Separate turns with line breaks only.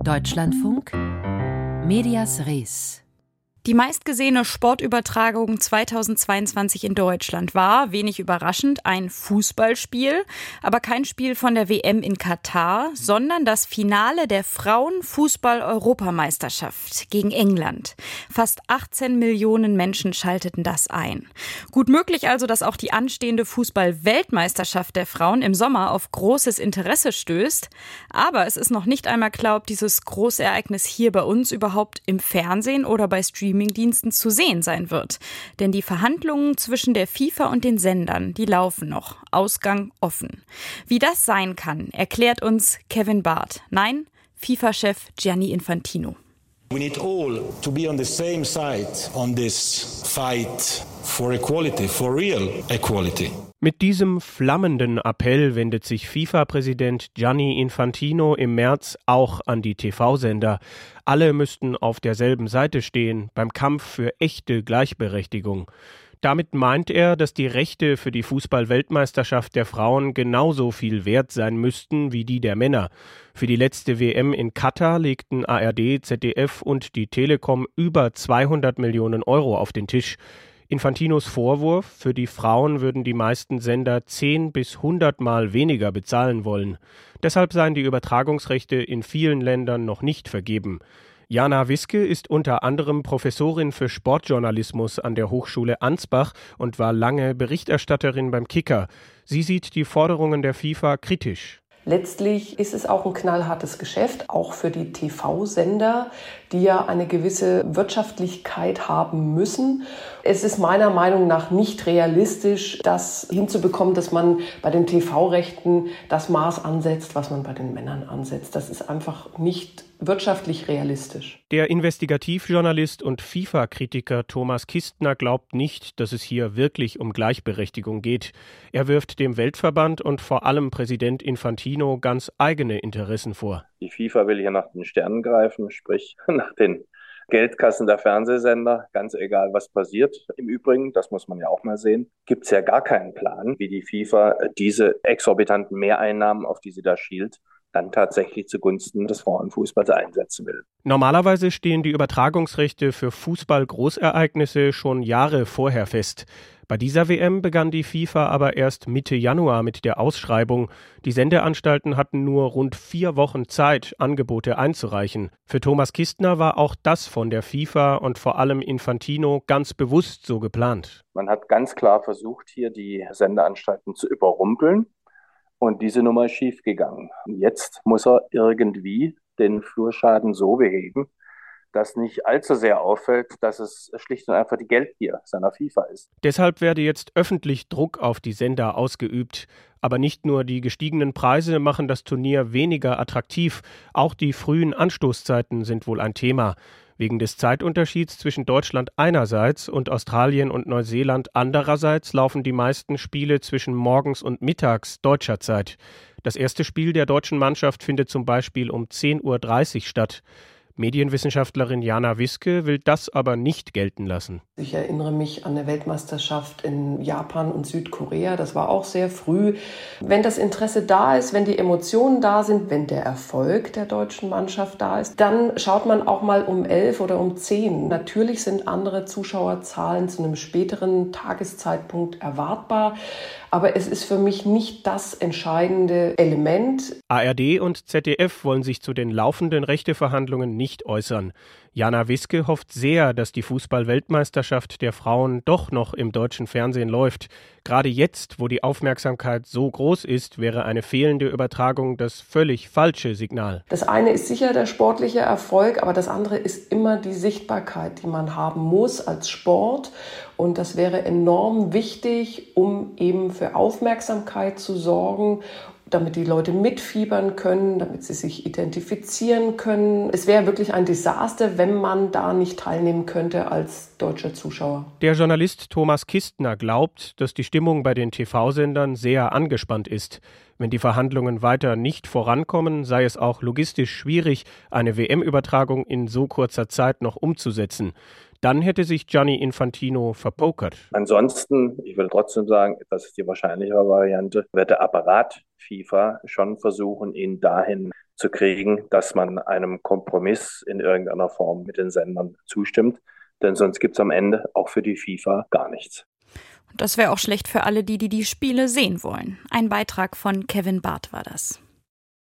Deutschlandfunk Medias Res.
Die meistgesehene Sportübertragung 2022 in Deutschland war, wenig überraschend, ein Fußballspiel, aber kein Spiel von der WM in Katar, sondern das Finale der Frauen-Fußball-Europameisterschaft gegen England. Fast 18 Millionen Menschen schalteten das ein. Gut möglich also, dass auch die anstehende Fußball-Weltmeisterschaft der Frauen im Sommer auf großes Interesse stößt. Aber es ist noch nicht einmal klar, ob dieses Großereignis hier bei uns überhaupt im Fernsehen oder bei Streamingdiensten zu sehen sein wird. Denn die Verhandlungen zwischen der FIFA und den Sendern, die laufen noch. Ausgang offen. Wie das sein kann, erklärt uns Kevin Barth. Nein, FIFA-Chef Gianni Infantino.
We need all to be on the same side on this fight for equality, for real equality.
Mit diesem flammenden Appell wendet sich FIFA-Präsident Gianni Infantino im März auch an die TV-Sender. Alle müssten auf derselben Seite stehen beim Kampf für echte Gleichberechtigung. Damit meint er, dass die Rechte für die Fußball-Weltmeisterschaft der Frauen genauso viel wert sein müssten wie die der Männer. Für die letzte WM in Katar legten ARD, ZDF und die Telekom über 200 Millionen Euro auf den Tisch. Infantinos Vorwurf, für die Frauen würden die meisten Sender 10 bis 100 Mal weniger bezahlen wollen. Deshalb seien die Übertragungsrechte in vielen Ländern noch nicht vergeben. Jana Wiske ist unter anderem Professorin für Sportjournalismus an der Hochschule Ansbach und war lange Berichterstatterin beim Kicker. Sie sieht die Forderungen der FIFA kritisch.
Letztlich ist es auch ein knallhartes Geschäft, auch für die TV-Sender, die ja eine gewisse Wirtschaftlichkeit haben müssen. Es ist meiner Meinung nach nicht realistisch, das hinzubekommen, dass man bei den TV-Rechten das Maß ansetzt, was man bei den Männern ansetzt. Das ist einfach nicht wirtschaftlich realistisch.
Der Investigativjournalist und FIFA-Kritiker Thomas Kistner glaubt nicht, dass es hier wirklich um Gleichberechtigung geht. Er wirft dem Weltverband und vor allem Präsident Infantino ganz eigene Interessen vor.
Die FIFA will hier nach den Sternen greifen, sprich nach den Geldkassen der Fernsehsender, ganz egal was passiert. Im Übrigen, das muss man ja auch mal sehen, gibt es ja gar keinen Plan, wie die FIFA diese exorbitanten Mehreinnahmen, auf die sie da schielt, dann tatsächlich zugunsten des Frauenfußballs einsetzen will.
Normalerweise stehen die Übertragungsrechte für Fußball-Großereignisse schon Jahre vorher fest. Bei dieser WM begann die FIFA aber erst Mitte Januar mit der Ausschreibung. Die Sendeanstalten hatten nur rund 4 Wochen Zeit, Angebote einzureichen. Für Thomas Kistner war auch das von der FIFA und vor allem Infantino ganz bewusst so geplant.
Man hat ganz klar versucht, hier die Sendeanstalten zu überrumpeln. Und diese Nummer ist schiefgegangen. Jetzt muss er irgendwie den Flurschaden so beheben, dass nicht allzu sehr auffällt, dass es schlicht und einfach die Geldgier seiner FIFA ist.
Deshalb werde jetzt öffentlich Druck auf die Sender ausgeübt. Aber nicht nur die gestiegenen Preise machen das Turnier weniger attraktiv, auch die frühen Anstoßzeiten sind wohl ein Thema. Wegen des Zeitunterschieds zwischen Deutschland einerseits und Australien und Neuseeland andererseits laufen die meisten Spiele zwischen morgens und mittags deutscher Zeit. Das erste Spiel der deutschen Mannschaft findet zum Beispiel um 10:30 Uhr statt. Medienwissenschaftlerin Jana Wiske will das aber nicht gelten lassen.
Ich erinnere mich an eine Weltmeisterschaft in Japan und Südkorea. Das war auch sehr früh. Wenn das Interesse da ist, wenn die Emotionen da sind, wenn der Erfolg der deutschen Mannschaft da ist, dann schaut man auch mal um 11 oder um 10. Natürlich sind andere Zuschauerzahlen zu einem späteren Tageszeitpunkt erwartbar. Aber es ist für mich nicht das entscheidende Element.
ARD und ZDF wollen sich zu den laufenden Rechteverhandlungen nicht äußern. Jana Wiske hofft sehr, dass die Fußball-Weltmeisterschaft der Frauen doch noch im deutschen Fernsehen läuft. Gerade jetzt, wo die Aufmerksamkeit so groß ist, wäre eine fehlende Übertragung das völlig falsche Signal.
Das eine ist sicher der sportliche Erfolg, aber das andere ist immer die Sichtbarkeit, die man haben muss als Sport. Und das wäre enorm wichtig, um eben für Aufmerksamkeit zu sorgen, damit die Leute mitfiebern können, damit sie sich identifizieren können. Es wäre wirklich ein Desaster, wenn man da nicht teilnehmen könnte als deutscher Zuschauer.
Der Journalist Thomas Kistner glaubt, dass die Stimmung bei den TV-Sendern sehr angespannt ist. Wenn die Verhandlungen weiter nicht vorankommen, sei es auch logistisch schwierig, eine WM-Übertragung in so kurzer Zeit noch umzusetzen. Dann hätte sich Gianni Infantino verpokert.
Ansonsten, ich will trotzdem sagen, das ist die wahrscheinlichere Variante, wird der Apparat FIFA schon versuchen, ihn dahin zu kriegen, dass man einem Kompromiss in irgendeiner Form mit den Sendern zustimmt. Denn sonst gibt es am Ende auch für die FIFA gar nichts.
Das wäre auch schlecht für alle, die Spiele sehen wollen. Ein Beitrag von Kevin Barth war das.